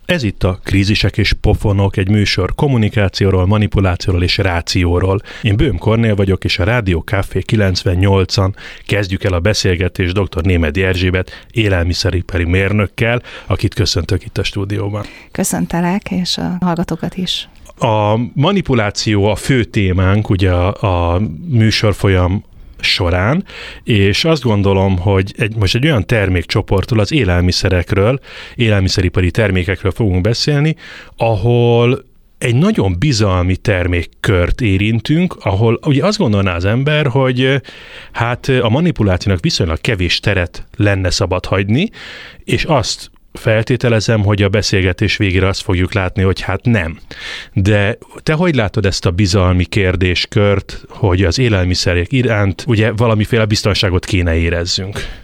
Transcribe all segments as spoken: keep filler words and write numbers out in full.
Ez itt a Krízisek és pofonok, egy műsor kommunikációról, manipulációról és rációról. Én Böhm Kornél vagyok, és a Rádió Café kilencvennyolcon kezdjük el a beszélgetést dr. Németh Erzsébet élelmiszeripari mérnökkel, akit köszöntök itt a stúdióban. Köszöntelek, és a hallgatókat is. A manipuláció a fő témánk, ugye a, a műsorfolyam során, és azt gondolom, hogy egy, most egy olyan termékcsoportról, az élelmiszerekről, élelmiszeripari termékekről fogunk beszélni, ahol egy nagyon bizalmi termékkört érintünk, ahol ugye azt gondolná az ember, hogy hát a manipulációnak viszonylag kevés teret lenne szabad hagyni, és azt feltételezem, hogy a beszélgetés végére azt fogjuk látni, hogy hát nem. De te hogy látod ezt a bizalmi kérdéskört, hogy az élelmiszerek iránt ugye valamiféle biztonságot kéne érezzünk?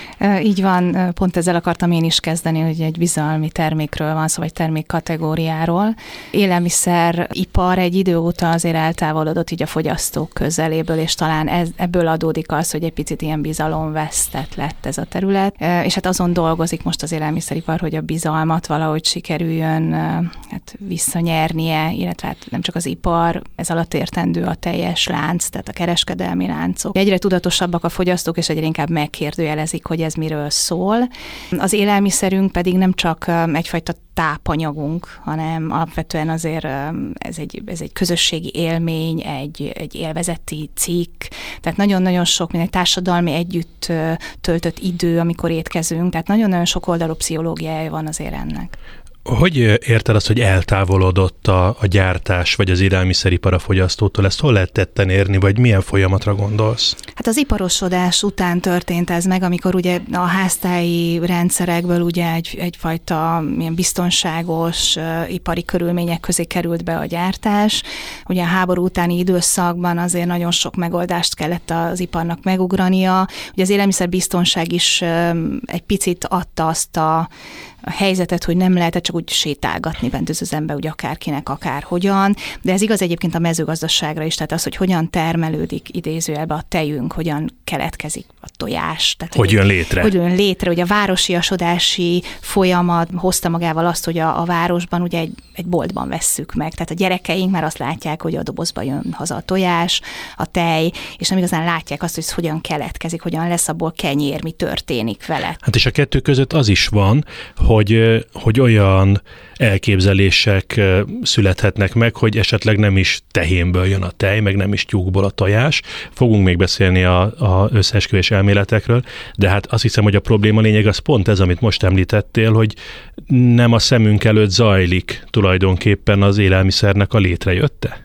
Így van, pont ezzel akartam én is kezdeni, hogy egy bizalmi termékről van szó, vagy termékkategóriáról. Élelmiszeripar egy idő óta azért eltávolodott így a fogyasztók közeléből, és talán ez, ebből adódik az, hogy egy picit ilyen bizalomvesztett lett ez a terület. És hát azon dolgozik most az élelmiszeripar, hogy a bizalmat valahogy sikerüljön hát visszanyernie, illetve hát nem csak az ipar, ez alatt értendő a teljes lánc, tehát a kereskedelmi láncok. Egyre tudatosabbak a fogyasztók, és egyre inkább megkérdőjelezik, hogy ez miről szól. Az élelmiszerünk pedig nem csak egyfajta tápanyagunk, hanem alapvetően azért ez egy, ez egy közösségi élmény, egy, egy élvezeti cikk, tehát nagyon-nagyon sok, mint egy társadalmi együtt töltött idő, amikor étkezünk, tehát nagyon-nagyon sok oldalú pszichológiája van azért ennek. Hogy érted azt, hogy eltávolodott a, a gyártás, vagy az élelmiszeripar a fogyasztótól? Ezt hol lehet tetten érni, vagy milyen folyamatra gondolsz? Hát az iparosodás után történt ez meg, amikor ugye a háztáji rendszerekből ugye egy, egyfajta milyen biztonságos uh, ipari körülmények közé került be a gyártás. Ugye a háború utáni időszakban azért nagyon sok megoldást kellett az iparnak megugrania. Ugye az élelmiszerbiztonság is um, egy picit adta azt a a helyzetet, hogy nem lehetett csak úgy sétálgatni bent az üzembe, úgy akárkinek, akárhogyan, de ez igaz egyébként a mezőgazdaságra is, tehát az, hogy hogyan termelődik idézőjelbe a tejünk, hogyan keletkezik a tojás. Tehát, hogy jön létre. Hogy jön létre, hogy a városiasodási folyamat hozta magával azt, hogy a, a városban ugye egy, egy boltban vesszük meg, tehát a gyerekeink már azt látják, hogy a dobozba jön haza a tojás, a tej, és nem igazán látják azt, hogy ez hogyan keletkezik, hogyan lesz abból kenyér, mi történik vele. Hát és a kettő között az is van, hogy, hogy olyan elképzelések születhetnek meg, hogy esetleg nem is tehénből jön a tej, meg nem is tyúkból a tojás. Fogunk még beszélni a, a összeesküvés elméletekről, de hát azt hiszem, hogy a probléma lényeg az pont ez, amit most említettél, hogy nem a szemünk előtt zajlik tulajdonképpen az élelmiszernek a létrejötte.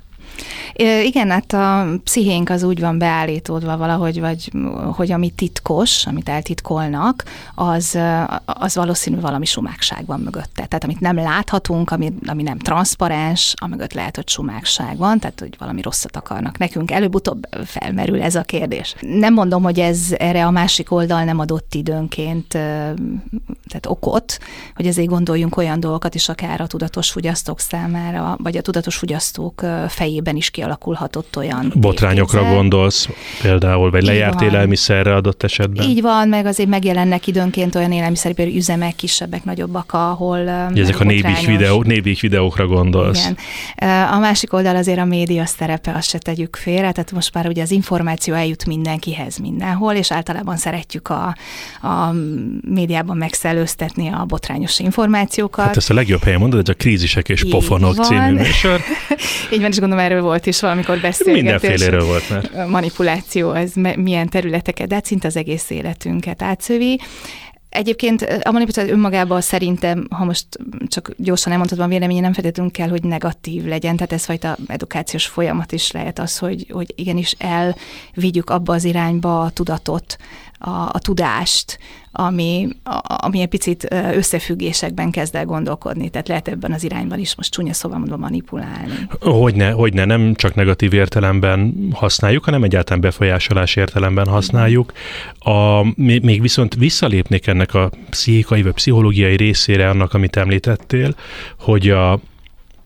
Igen, hát a pszichénk az úgy van beállítódva valahogy, vagy hogy ami titkos, amit eltitkolnak, az, az valószínű valami sumákság van mögötte. Tehát amit nem láthatunk, ami, ami nem transzparens, amögött lehet, hogy sumákság van, tehát hogy valami rosszat akarnak nekünk. Előbb-utóbb felmerül ez a kérdés. Nem mondom, hogy ez erre a másik oldal nem adott időnként tehát okot, hogy ezért gondoljunk olyan dolgokat is akár a tudatos fogyasztók számára, vagy a tudatos fogyasztók fejében is kialakulhatott olyan botrányokra tévkézzel. Gondolsz például, vagy lejárt élelmiszerre adott esetben? Így van, meg azért megjelennek időnként olyan élelmiszeripari üzemek, kisebbek, nagyobbak, ahol ezek a névig videó, névig videókra gondolsz. Igen. A másik oldal azért a média szerepe, azt se tegyük félre, tehát most már ugye az információ eljut mindenkihez mindenhol, és általában szeretjük a, a médiában megszellőztetni a botrányos információkat. Hát ezt a legjobb helyen mondod, ez a Krízisek és pofonok című műsor. Így van, és gondolom erről volt is valamikor beszélgetés. Mindenféléről volt már. Manipuláció, ez milyen területeket, de hát szinte az egész életünket átszövi. Egyébként a manipuláció önmagában szerintem, ha most csak gyorsan elmondhatom a véleménye, nem feltétlenül kell, hogy negatív legyen, tehát ez fajta edukációs folyamat is lehet az, hogy, hogy igenis elvigyük abba az irányba a tudatot, a, a tudást, ami, a, ami egy picit összefüggésekben kezd el gondolkodni, tehát lehet ebben az irányban is most csúnya szóval mondva manipulálni. Hogyne, hogyne, nem csak negatív értelemben használjuk, hanem egyáltalán befolyásolás értelemben használjuk. A, még viszont visszalépnék ennek a pszichikai vagy pszichológiai részére annak, amit említettél, hogy a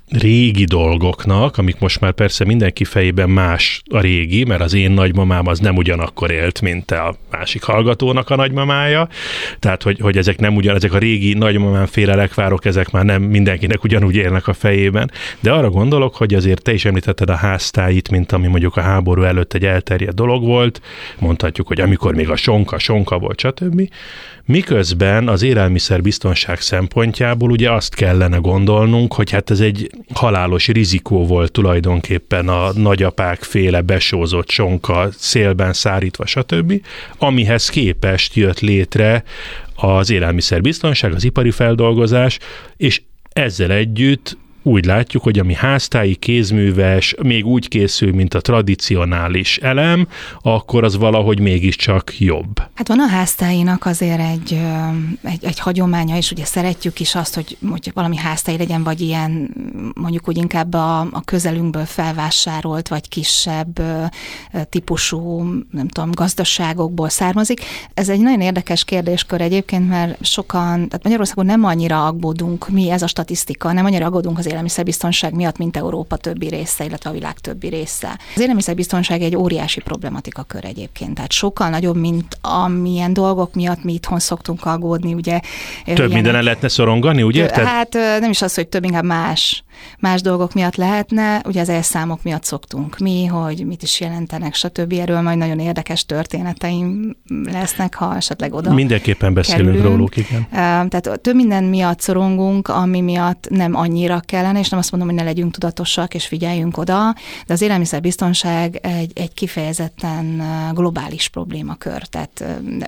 régi dolgoknak, amik most már persze mindenki fejében más a régi, mert az én nagymamám az nem ugyanakkor élt, mint a másik hallgatónak a nagymamája, tehát hogy, hogy ezek nem ugyan, ezek a régi nagymamám féle lekvárok, ezek már nem mindenkinek ugyanúgy élnek a fejében, de arra gondolok, hogy azért te is említetted a háztáit, mint ami mondjuk a háború előtt egy elterjedt dolog volt, mondhatjuk, hogy amikor még a sonka, sonka volt, stb. Miközben az élelmiszerbiztonság szempontjából ugye azt kellene gondolnunk, hogy hát ez egy halálos rizikó volt tulajdonképpen a nagyapák féle besózott sonka, szélben szárítva, stb., amihez képest jött létre az élelmiszerbiztonság, az ipari feldolgozás, és ezzel együtt úgy látjuk, hogy ami háztáji, kézműves, még úgy készül, mint a tradicionális elem, akkor az valahogy mégiscsak jobb. Hát van a háztáinak azért egy, egy, egy hagyománya, és ugye szeretjük is azt, hogy, hogy valami háztály legyen, vagy ilyen mondjuk úgy inkább a, a közelünkből felvásárolt, vagy kisebb típusú, nem tudom, gazdaságokból származik. Ez egy nagyon érdekes kérdéskör egyébként, mert sokan, tehát Magyarországon nem annyira aggódunk, mi ez a statisztika, nem annyira aggódunk az élelmiszerbiztonság miatt, mint Európa többi része, illetve a világ többi része. Az élelmiszerbiztonság egy óriási problematika kör egyébként, tehát sokkal nagyobb, mint amilyen dolgok miatt mi itthon szoktunk aggódni, ugye. Több ilyen, mindenen lehetne szorongani, úgy érted? Hát nem is az, hogy több, inkább más, más dolgok miatt lehetne, ugye az elszámok miatt szoktunk mi, hogy mit is jelentenek, stb. Erről majd nagyon érdekes történeteim lesznek, ha esetleg oda mindenképpen beszélünk kerülünk. Róluk, igen. Tehát több minden miatt szorongunk, ami miatt nem annyira kellene, és nem azt mondom, hogy ne legyünk tudatosak, és figyeljünk oda, de az élelmiszerbiztonság egy, egy kifejezetten globális problémakör. Tehát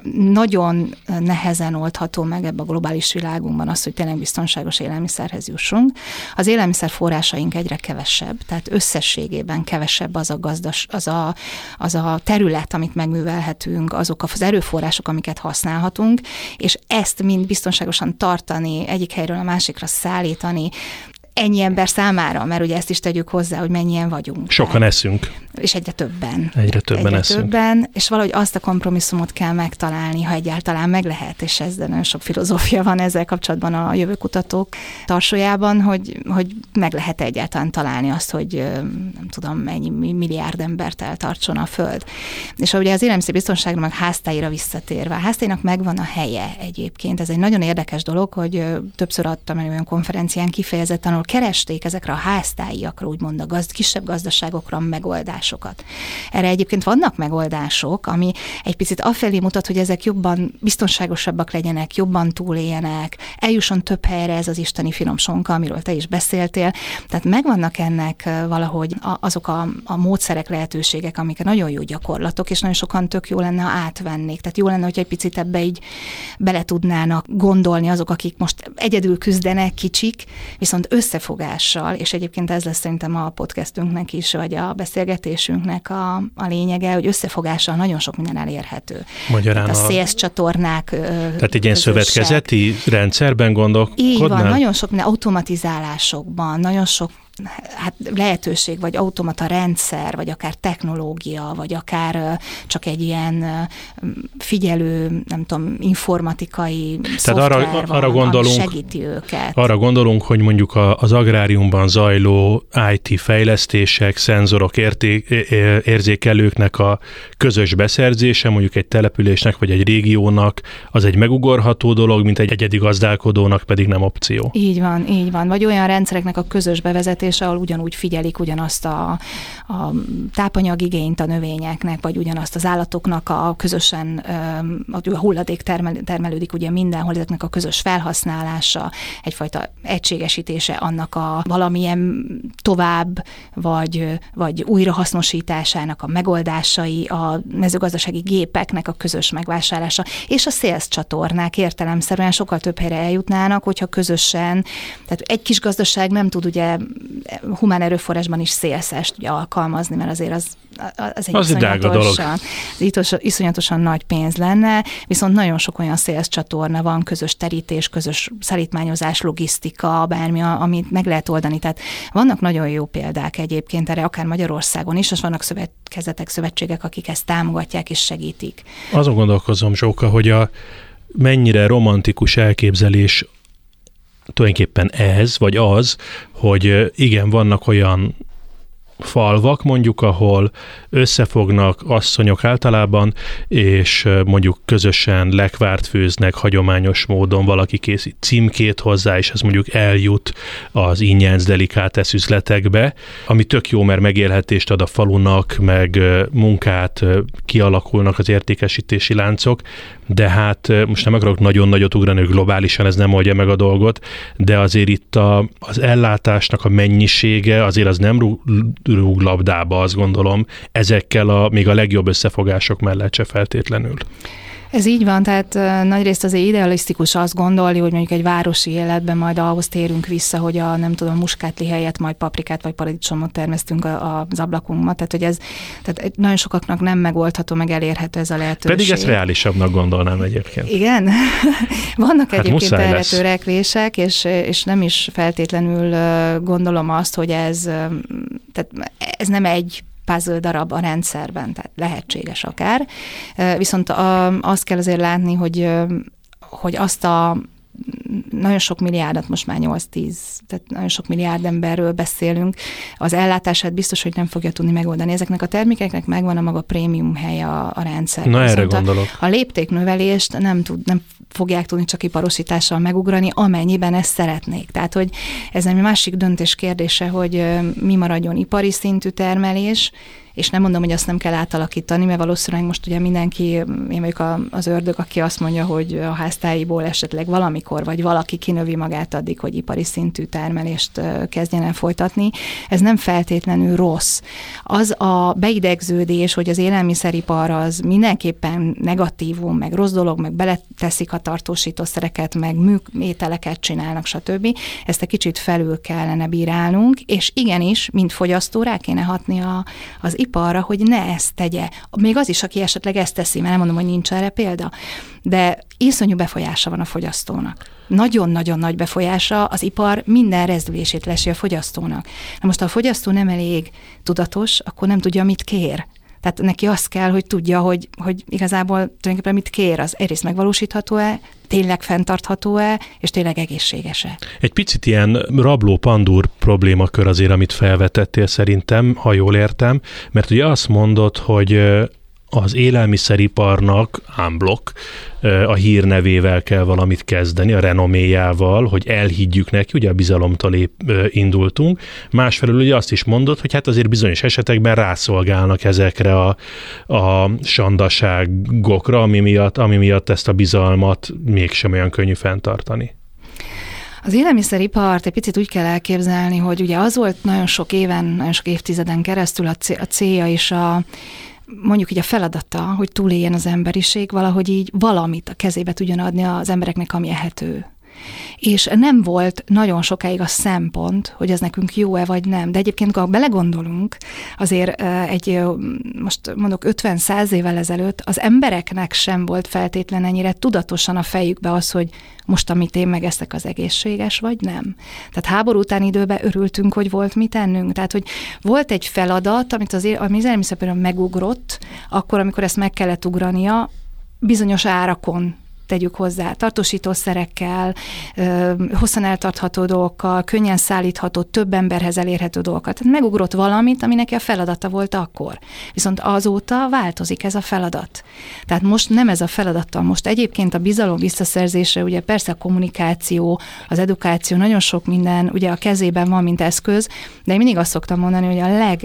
nagyon nehezen oldható meg ebbe a globális világunkban az, hogy tényleg biztonságos élelmiszerhez jussunk. Az élelmiszer forrásaink egyre kevesebb, tehát összességében kevesebb az a, gazdas, az a, az a terület, amit megművelhetünk, azok az erőforrások, amiket használhatunk, és ezt mind biztonságosan tartani, egyik helyről a másikra szállítani, ennyi ember számára, mert ugye ezt is tegyük hozzá, hogy mennyien vagyunk. Sokan tehát. eszünk. És egyre többen. Egyre többen egyre eszünk. többen, és valahogy azt a kompromisszumot kell megtalálni, ha egyáltalán meg lehet, és ez nagyon sok filozófia van ezzel kapcsolatban a jövőkutatók tarsójában, hogy, hogy meg lehet egyáltalán találni azt, hogy nem tudom, mennyi milliárd embert eltartson a Föld. És ugye az élelmiszerbiztonságra meg háztáira visszatérve. A háztáinak megvan a helye egyébként. Ez egy nagyon érdekes dolog, hogy többször adtam el olyan konferencián kifejezetten, ahol keresték ezekre a háztáiakra, úgymond a gazd, kisebb gazdaságokra megoldásokat. Erre egyébként vannak megoldások, ami egy picit afelé mutat, hogy ezek jobban biztonságosabbak legyenek, jobban túléljenek, eljusson több helyre ez az isteni finom sonka, amiről te is beszéltél. Tehát megvannak ennek valahogy azok a, a módszerek, lehetőségek, amik nagyon jó gyakorlatok, és nagyon sokan tök jó lenne, ha átvennék. Tehát jó lenne, hogy egy picit ebbe így bele tudnának gondolni azok, akik most egyedül küzdenek, kicsik, viszont összefogással, és egyébként ez lesz szerintem a podcastünknek is, vagy a beszélgetésünknek a, a lényege, hogy összefogással nagyon sok minden elérhető. Magyarán tehát a a szélsz csatornák. Tehát egy ilyen szövetkezeti rendszerben gondolkodnál? Így van, nagyon sok minden automatizálásokban, nagyon sok hát lehetőség, vagy automata rendszer, vagy akár technológia, vagy akár csak egy ilyen figyelő, nem tudom, informatikai Tehát szoftver arra, van, arra gondolunk, ami segíti őket. Arra gondolunk, hogy mondjuk az agráriumban zajló i té fejlesztések, szenzorok, érté, érzékelőknek a közös beszerzése, mondjuk egy településnek, vagy egy régiónak, az egy megugorható dolog, mint egy egyedi gazdálkodónak pedig nem opció. Így van, így van. Vagy olyan rendszereknek a közös bevezetése, ahol ugyanúgy figyelik ugyanazt a, a tápanyagigényt a növényeknek, vagy ugyanazt az állatoknak a közösen, a hulladék termel, termelődik ugye mindenhol, ezeknek a közös felhasználása, egyfajta egységesítése annak a valamilyen tovább, vagy, vagy újrahasznosításának a megoldásai, a mezőgazdasági gépeknek a közös megvásárlása, és a sales csatornák értelemszerűen sokkal több helyre eljutnának, hogyha közösen, tehát egy kis gazdaság nem tud ugye humán erőforrásban is szélszest ugye alkalmazni, mert azért az, az egy az iszonyatosan, iszonyatosan nagy pénz lenne, viszont nagyon sok olyan szélsz csatorna van, közös terítés, közös szállítmányozás, logisztika, bármi, amit meg lehet oldani. Tehát vannak nagyon jó példák egyébként erre, akár Magyarországon is, és vannak szövetkezetek, szövetségek, akik ezt támogatják és segítik. Azon gondolkozom, Zsóka, hogy a mennyire romantikus elképzelés tulajdonképpen ez, vagy az, hogy igen, vannak olyan falvak mondjuk, ahol összefognak asszonyok általában, és mondjuk közösen lekvárt főznek hagyományos módon, valaki készít címkét hozzá, és ez mondjuk eljut az ingyenc delikátesz üzletekbe, ami tök jó, mert megélhetést ad a falunak, meg munkát, kialakulnak az értékesítési láncok, de hát most nem akarok nagyon nagyot ugrani, hogy globálisan ez nem oldja meg a dolgot, de azért itt a, az ellátásnak a mennyisége azért az nem rúg, rúg labdába, azt gondolom, ezekkel a még a legjobb összefogások mellett se feltétlenül. Ez így van, tehát nagyrészt azért idealisztikus azt gondolni, hogy mondjuk egy városi életben majd ahhoz térünk vissza, hogy a nem tudom, muskátli helyett majd paprikát vagy paradicsomot termesztünk az ablakunkba, tehát hogy ez tehát nagyon sokaknak nem megoldható, meg elérhető ez a lehetőség. Pedig ezt reálisabbnak gondolnám egyébként. Igen? Vannak hát egyébként erre lesz. törekvések, és, és nem is feltétlenül gondolom azt, hogy ez, tehát ez nem egy puzzle darab a rendszerben, tehát lehetséges akár. Viszont azt kell azért látni, hogy, hogy azt a nagyon sok milliárdat, most már nyolc-tíz, tehát nagyon sok milliárd emberről beszélünk, az ellátását biztos, hogy nem fogja tudni megoldani. Ezeknek a termékeknek megvan a maga prémium helye a, a rendszerben. Na erre gondolok. A, a léptéknövelést nem, tud, nem fogják tudni csak iparosítással megugrani, amennyiben ezt szeretnék. Tehát, hogy ez egy másik döntés kérdése, hogy mi maradjon ipari szintű termelés, és nem mondom, hogy azt nem kell átalakítani, mert valószínűleg most ugye mindenki, én vagyok az ördög, aki azt mondja, hogy a háztáiból esetleg valamikor, vagy valaki kinövi magát addig, hogy ipari szintű termelést kezdjen el folytatni. Ez nem feltétlenül rossz. Az a beidegződés, hogy az élelmiszeripar az mindenképpen negatívum, meg rossz dolog, meg beleteszik a tartósítószereket, meg műételeket csinálnak, stb. Ezt egy kicsit felül kellene bírálnunk, és igenis, mint fogyasztó rá kéne hatni a, az iparra, hogy ne ezt tegye. Még az is, aki esetleg ezt teszi, mert nem mondom, hogy nincs erre példa, de iszonyú befolyása van a fogyasztónak. Nagyon-nagyon nagy befolyása, az ipar minden rezdülését lesi a fogyasztónak. Na most, ha a fogyasztó nem elég tudatos, akkor nem tudja, mit kér. Tehát neki azt kell, hogy tudja, hogy, hogy igazából tulajdonképpen mit kér, az egyrészt megvalósítható-e, tényleg fenntartható-e, és tényleg egészséges-e. Egy picit ilyen rabló-pandúr problémakör azért, amit felvetettél szerintem, ha jól értem, mert ugye azt mondod, hogy az élelmiszeriparnak unblock a hírnevével kell valamit kezdeni, a renoméjával, hogy elhiggyük neki, ugye a bizalomtól épp indultunk. Másfelől ugye azt is mondod, hogy hát azért bizonyos esetekben rászolgálnak ezekre a, a sandaságokra, ami miatt, ami miatt ezt a bizalmat mégsem olyan könnyű fenntartani. Az élelmiszeripart egy picit úgy kell elképzelni, hogy ugye az volt nagyon sok éven, nagyon sok évtizeden keresztül a célja és a mondjuk így a feladata, hogy túléljen az emberiség, valahogy így valamit a kezébe tudjon adni az embereknek, ami ehető. És nem volt nagyon sokáig a szempont, hogy ez nekünk jó-e vagy nem. De egyébként, ha belegondolunk, azért egy, most mondok ötven-száz évvel ezelőtt, az embereknek sem volt feltétlen ennyire tudatosan a fejükbe az, hogy most, amit én megeszek, az egészséges, vagy nem. Tehát háború utáni időben örültünk, hogy volt mit ennünk. Tehát, hogy volt egy feladat, amit az élelmiszeripar megugrott, akkor, amikor ezt meg kellett ugrania, bizonyos árakon, tegyük hozzá, tartósítószerekkel, hosszan eltartható dolgokkal, könnyen szállítható, több emberhez elérhető dolgokat. Tehát megugrott valamit, ami neki a feladata volt akkor. Viszont azóta változik ez a feladat. Tehát most nem ez a feladata. Most egyébként a bizalom visszaszerzése, ugye persze a kommunikáció, az edukáció, nagyon sok minden ugye a kezében van, mint eszköz, de én mindig azt szoktam mondani, hogy a leg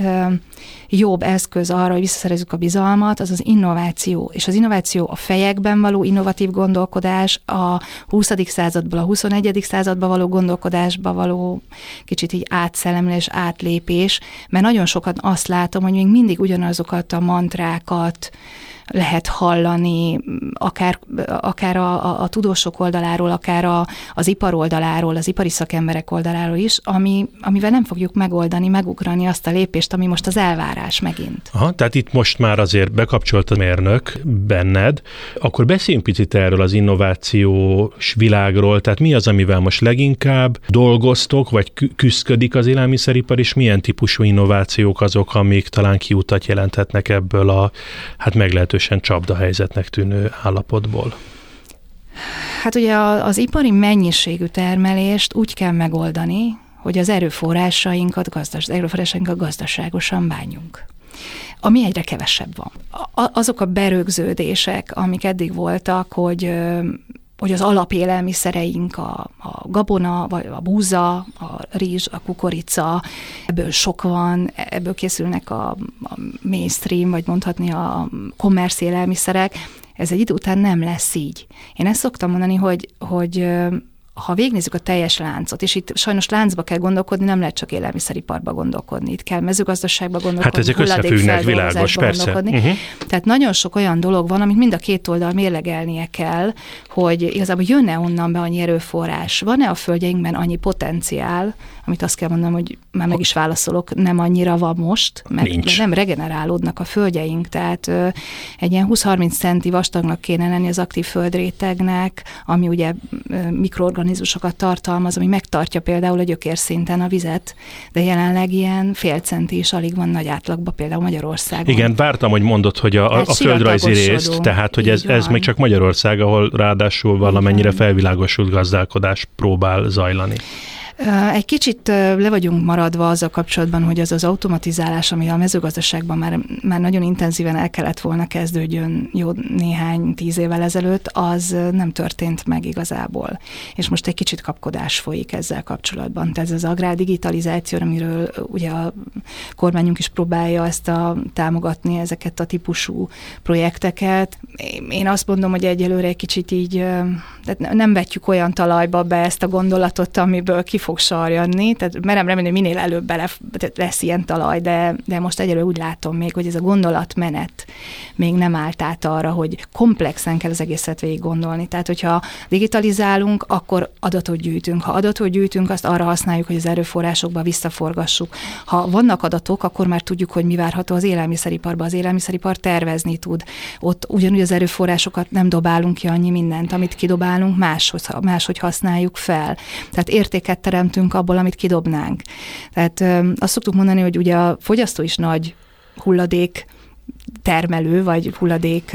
jobb eszköz arra, hogy visszaszerezzük a bizalmat, az az innováció. És az innováció a fejekben való innovatív gondolkodás, a huszadik századból a huszonegyedik századba való gondolkodásba való kicsit így átszellemlés, átlépés, mert nagyon sokat azt látom, hogy még mindig ugyanazokat a mantrákat lehet hallani, akár, akár a, a, a tudósok oldaláról, akár a, az ipar oldaláról, az ipari szakemberek oldaláról is, ami, amivel nem fogjuk megoldani, megugrani azt a lépést, ami most az elvárás megint. Aha, tehát itt most már azért bekapcsolt a mérnök benned, akkor beszéljünk picit erről az innovációs világról, tehát mi az, amivel most leginkább dolgoztok, vagy küszködik az élelmiszeripar, és milyen típusú innovációk azok, amik talán kiutat jelenthetnek ebből a hát meglehetősen csapdahelyzetnek tűnő állapotból? Hát ugye az ipari mennyiségű termelést úgy kell megoldani, hogy az erőforrásainkat, gazdas, erőforrásainkat gazdaságosan bánjunk. Ami egyre kevesebb van. Azok a berögződések, amik eddig voltak, hogy hogy az alapélelmiszereink a, a gabona, vagy a búza, a rizs, a kukorica, ebből sok van, ebből készülnek a, a mainstream, vagy mondhatni a commerce élelmiszerek, ez egy idő után nem lesz így. Én ezt szoktam mondani, hogy, hogy ha végignézzük a teljes láncot, és itt sajnos láncba kell gondolkodni, nem lehet csak élelmiszeriparba gondolkodni, itt kell mezőgazdaságba gondolkodni, hát ezek összefüggnek, világos, persze. Uh-huh. Tehát nagyon sok olyan dolog van, amit mind a két oldal mérlegelnie kell, hogy igazából jönne onnan be annyi erőforrás, van-e a földjeinkben annyi potenciál, amit azt kell mondanom, hogy már meg is válaszolok, nem annyira van most, mert nem regenerálódnak a földjeink, tehát ö, egy ilyen húsz-harminc centi vastagnak kéne lenni az aktív földrétegnek, ami ugye ö, mikroorganizmusokat tartalmaz, ami megtartja például a gyökérszinten a vizet, de jelenleg ilyen fél centi is alig van nagy átlagban, például Magyarországon. Igen, vártam, hogy mondod, hogy a, a földrajzi részt, tehát hogy ez, ez még csak Magyarország, ahol ráadásul valamennyire felvilágosult gazdálkodás próbál zajlani. Egy kicsit le vagyunk maradva azzal kapcsolatban, hogy az az automatizálás, ami a mezőgazdaságban már, már nagyon intenzíven el kellett volna kezdődjön jó néhány tíz évvel ezelőtt, az nem történt meg igazából. És most egy kicsit kapkodás folyik ezzel kapcsolatban. Tehát ez az agrárdigitalizáció, amiről ugye a kormányunk is próbálja ezt a, támogatni ezeket a típusú projekteket. Én azt mondom, hogy egyelőre egy kicsit így, tehát nem vetjük olyan talajba be ezt a gondolatot, amiből ki fog sarjanni, tehát merem remélni, hogy minél előbb bele lesz ilyen talaj, de, de most egyelőre úgy látom még, hogy ez a gondolatmenet még nem állt át arra, hogy komplexen kell az egészet végig gondolni. Tehát, hogyha digitalizálunk, akkor adatot gyűjtünk. Ha adatot gyűjtünk, azt arra használjuk, hogy az erőforrásokba visszaforgassuk. Ha vannak adatok, akkor már tudjuk, hogy mi várható az élelmiszeriparban. Az élelmiszeripar tervezni tud. Ott ugyanúgy az erőforrásokat nem dobálunk ki annyi mindent, amit kidobálunk, máshogy, máshogy használjuk fel. Tehát értéket teremtünk abból, amit kidobnánk. Tehát ö, azt szoktuk mondani, hogy ugye a fogyasztó is nagy hulladék termelő, vagy hulladék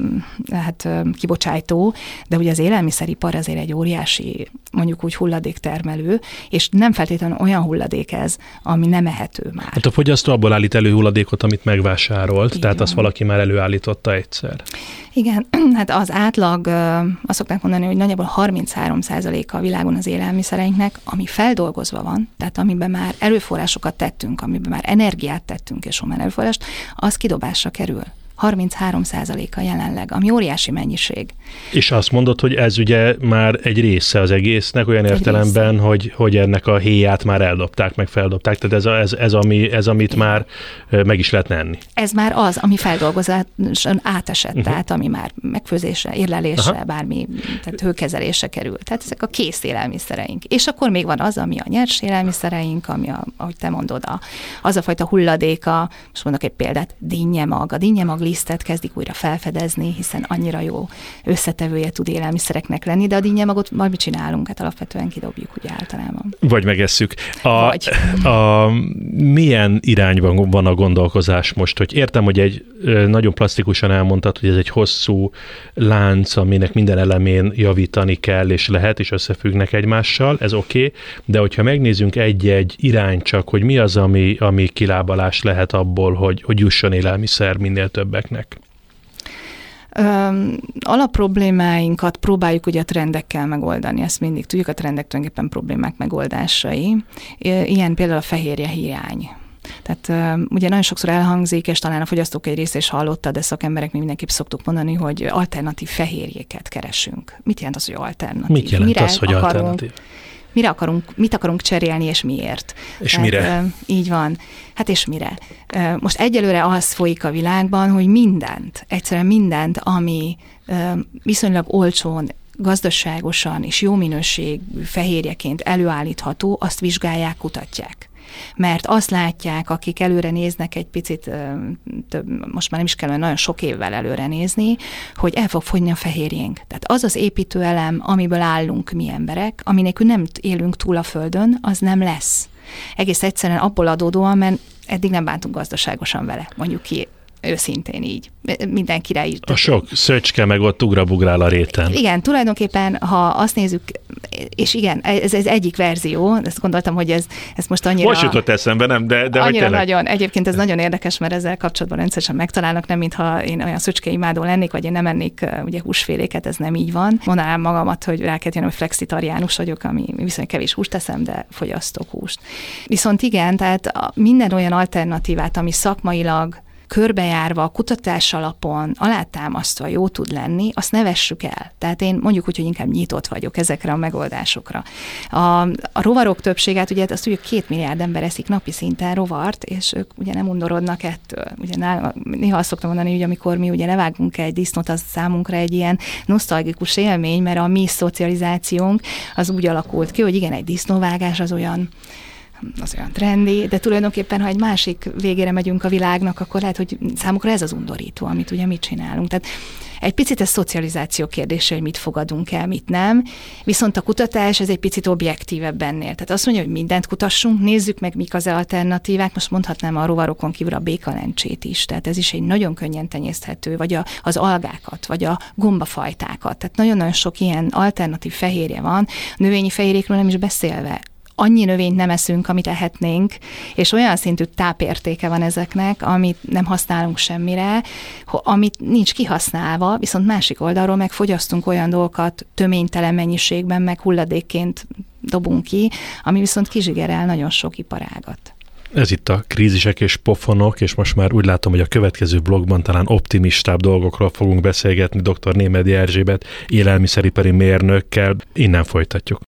hát, kibocsájtó, de ugye az élelmiszeripar azért egy óriási, mondjuk úgy hulladéktermelő, és nem feltétlenül olyan hulladék ez, ami nem ehető már. Hát a fogyasztó abból állít elő hulladékot, amit megvásárolt, így tehát van. Azt valaki már előállította egyszer. Igen, hát az átlag, azt szokták mondani, hogy nagyjából harminchárom százaléka a világon az élelmiszereinknek, ami feldolgozva van, tehát amiben már erőforrásokat tettünk, amiben már energiát tettünk és humán erőforrást, az kidobásra kerül. harminchárom százaléka jelenleg, ami óriási mennyiség. És azt mondod, hogy ez ugye már egy része az egésznek, olyan egy értelemben, hogy, hogy ennek a héját már eldobták, meg feldobták, tehát ez, a, ez, ez, ami, ez amit igen. már meg is lehet enni. Ez már az, ami feldolgozáson átesett, uh-huh. tehát ami már megfőzésre, érlelésre, aha. bármi, tehát hőkezelésre kerül. Tehát ezek a kész élelmiszereink. És akkor még van az, ami a nyers élelmiszereink, ami, a, ahogy te mondod, a, az a fajta hulladéka, most mondok egy példát, dinnyemag. A dinnyemag lisztet kezdik újra felfedezni, hiszen annyira jó összetevője tud élelmiszereknek lenni, de a dinnyemagot majd mit csinálunk? Hát alapvetően kidobjuk ugye általában. Vagy megesszük. A, Vagy. A, milyen irányban van a gondolkozás most? Hogy értem, hogy egy nagyon plastikusan elmondtad, hogy ez egy hosszú lánc, aminek minden elemén javítani kell, és lehet, és összefüggnek egymással, ez oké, okay, de hogyha megnézzünk egy-egy irány csak, hogy mi az, ami, ami kilábalás lehet abból, hogy, hogy jusson élelmiszer minél többeknek? Alapproblémáinkat próbáljuk ugye a trendekkel megoldani, ezt mindig tudjuk, a trendek tulajdonképpen problémák megoldásai. Ilyen például a fehérje hiány. Tehát uh, ugye nagyon sokszor elhangzik, és talán a fogyasztók egy része is hallotta, de szakemberek mi mindenképp szoktuk mondani, hogy alternatív fehérjéket keresünk. Mit jelent az, hogy alternatív? Mit jelent Mire az, hogy akarunk, alternatív? Mire akarunk, mit akarunk cserélni, és miért? És Tehát, mire? Uh, így van. Hát és mire? Uh, most egyelőre az folyik a világban, hogy mindent, egyszerűen mindent, ami uh, viszonylag olcsón, gazdaságosan és jó minőségű fehérjeként előállítható, azt vizsgálják, kutatják. Mert azt látják, akik előre néznek egy picit, több, most már nem is kell nagyon sok évvel előre nézni, hogy el fog fogyni a fehérjénk. Tehát az az építőelem, amiből állunk mi emberek, ami nélkül nem élünk túl a földön, az nem lesz. Egész egyszerűen abból adódóan, mert eddig nem bántunk gazdaságosan vele, mondjuk ki őszintén így. Mindenkire így. A sok szöcske meg ott ugrabugrál a réten. Igen, tulajdonképpen, ha azt nézzük, és igen, ez az egyik verzió, ezt gondoltam, hogy ez, ez most annyira... Most jutott eszembe, nem? De, de annyira nagyon, egyébként ez nagyon érdekes, mert ezzel kapcsolatban rendszeresen megtalálnak, nem mintha én olyan szöcskeimádó lennék, vagy én nem ennék ugye húsféléket, ez nem így van. Mondanám magamat, hogy rá kell jönnöm, hogy flexitariánus vagyok, ami viszonylag kevés húst teszem, de fogyasztok húst. Viszont igen, tehát minden olyan alternatívát, ami szakmailag körbejárva, a kutatás alapon, alátámasztva jó tud lenni, azt ne vessük el. Tehát én mondjuk úgy, hogy inkább nyitott vagyok ezekre a megoldásokra. A, a rovarok többségét, ugye azt tudjuk, két milliárd ember eszik napi szinten rovart, és ők ugye nem undorodnak ettől. Ugye néha azt szoktam mondani, hogy amikor mi ugye levágunk egy disznót, az számunkra egy ilyen nosztalgikus élmény, mert a mi szocializációnk az úgy alakult ki, hogy igen, egy disznóvágás az olyan az olyan trendi, de tulajdonképpen, ha egy másik végére megyünk a világnak, akkor lehet, hogy számukra ez az undorító, amit ugye mit csinálunk. Tehát egy picit ez szocializáció kérdése, hogy mit fogadunk el, mit nem, viszont a kutatás ez egy picit objektívebb ennél. Tehát azt mondja, hogy mindent kutassunk, nézzük meg, mik az alternatívák, most mondhatnám a rovarokon kívül a békalencsét is, tehát ez is egy nagyon könnyen tenyészthető, vagy a, az algákat, vagy a gombafajtákat, tehát nagyon-nagyon sok ilyen alternatív fehérje van, növényi fehérjékről nem is beszélve. Annyi növényt nem eszünk, amit ehetnénk, és olyan szintű tápértéke van ezeknek, amit nem használunk semmire, amit nincs kihasználva, viszont másik oldalról meg fogyasztunk olyan dolgokat töménytelen mennyiségben, meg hulladékként dobunk ki, ami viszont kizsigerel nagyon sok iparágat. Ez itt a krízisek és pofonok, és most már úgy látom, hogy a következő blogban talán optimistább dolgokról fogunk beszélgetni dr. Némedy Erzsébet élelmiszeripari mérnökkel. Innen folytatjuk.